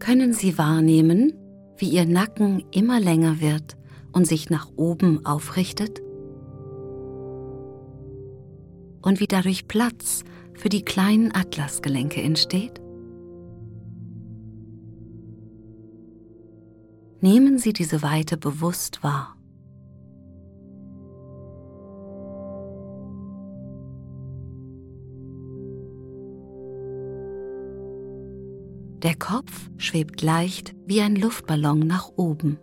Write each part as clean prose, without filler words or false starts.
können Sie wahrnehmen, wie Ihr Nacken immer länger wird und sich nach oben aufrichtet und wie dadurch Platz für die kleinen Atlasgelenke entsteht? Nehmen Sie diese Weite bewusst wahr. Der Kopf schwebt leicht wie ein Luftballon nach oben.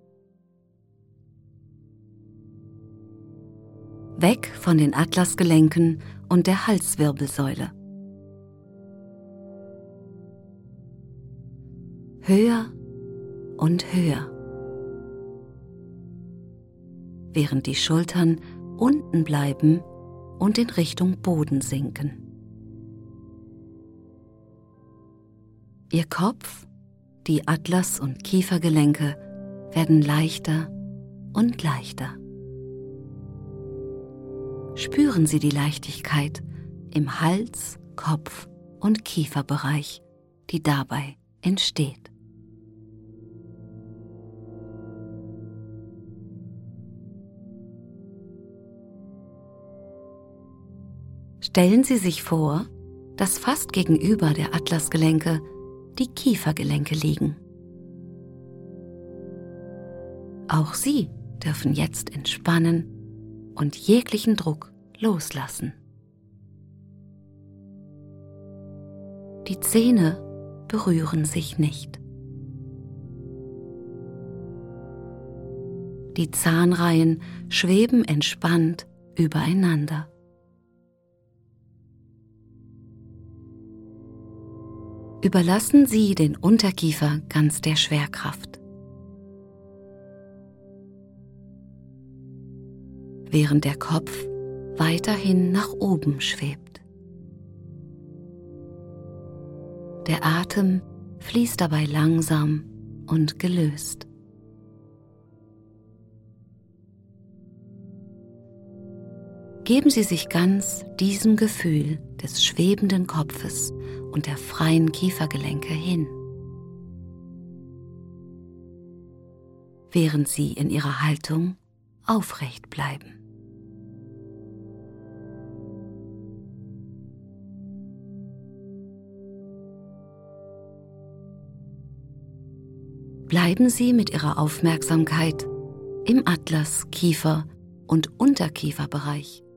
Weg von den Atlasgelenken und der Halswirbelsäule. Höher und höher, während die Schultern unten bleiben und in Richtung Boden sinken. Ihr Kopf, die Atlas- und Kiefergelenke werden leichter und leichter. Spüren Sie die Leichtigkeit im Hals-, Kopf- und Kieferbereich, die dabei entsteht. Stellen Sie sich vor, dass fast gegenüber der Atlasgelenke die Kiefergelenke liegen. Auch sie dürfen jetzt entspannen und jeglichen Druck loslassen. Die Zähne berühren sich nicht. Die Zahnreihen schweben entspannt übereinander. Überlassen Sie den Unterkiefer ganz der Schwerkraft. Während der Kopf weiterhin nach oben schwebt. Der Atem fließt dabei langsam und gelöst. Geben Sie sich ganz diesem Gefühl des schwebenden Kopfes und der freien Kiefergelenke hin, während Sie in Ihrer Haltung aufrecht bleiben. Bleiben Sie mit Ihrer Aufmerksamkeit im Atlas-, Kiefer- und Unterkieferbereich